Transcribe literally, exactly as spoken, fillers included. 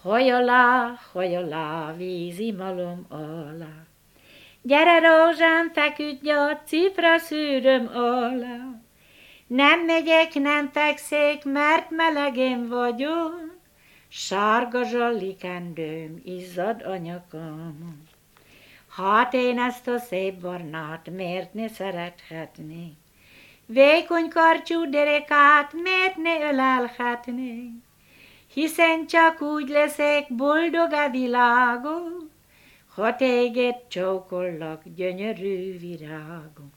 Hajolá, hajolá, vízi malom alá. Gyere rózsám, feküdj a cipra szűröm alá. Nem megyek, nem fekszék, mert melegén vagyok. Sárga zsallikendőm izzad a nyakamon. Hát én ezt a szép barnát miért ne szerethetnék? Vékony karcsú derekát miért ne ölelhetnék? Hiszen csak úgy leszek boldog a világon, ha téged csókollak, gyönyörű virágom.